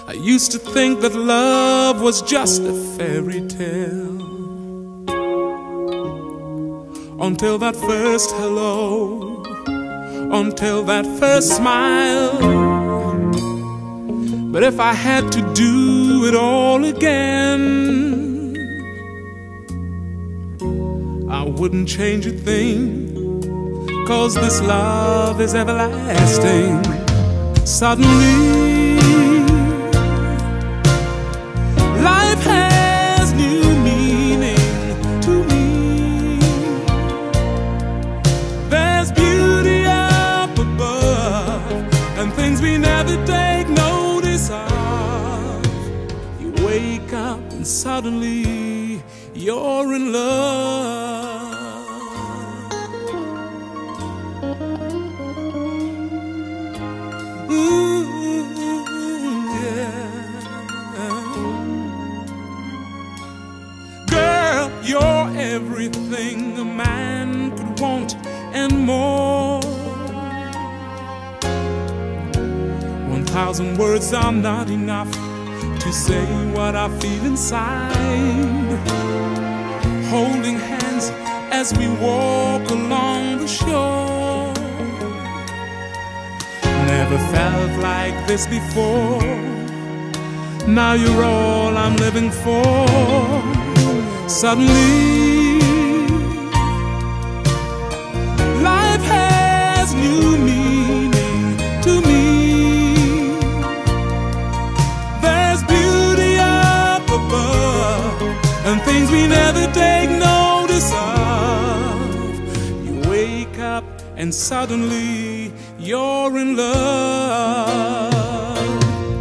I used to think that love was just a fairy tale, until that first hello, until that first smile. But if I had to do it all again, I wouldn't change a thing, 'cause this love is everlasting. Suddenly, life has new meaning to me. There's beauty up above, and things we never take notice of. You wake up and suddenly you're in love. You're everything a man could want and more. 1,000 words are not enough to say what I feel inside. Holding hands as we walk along the shore. Never felt like this before. Now you're all I'm living for. Suddenly, life has new meaning to me. There's beauty up above, and things we never take notice of. You wake up and suddenly you're in love.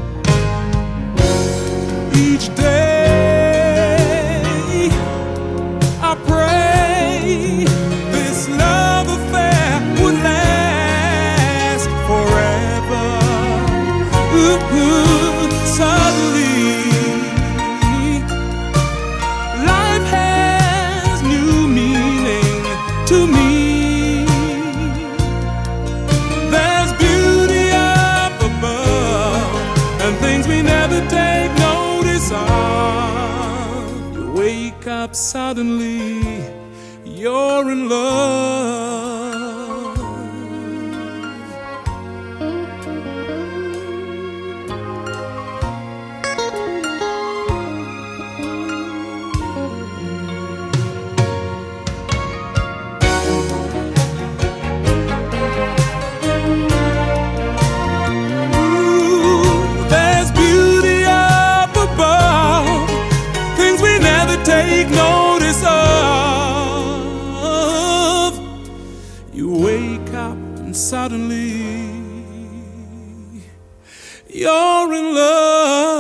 Each day I pray this love affair would last forever. Suddenly, life has new meaning to me. There's beauty up above, and things we never take notice of. You wake up suddenly, you're in love. There's beauty up above, things we never take notice of. You wake up and suddenly you're in love.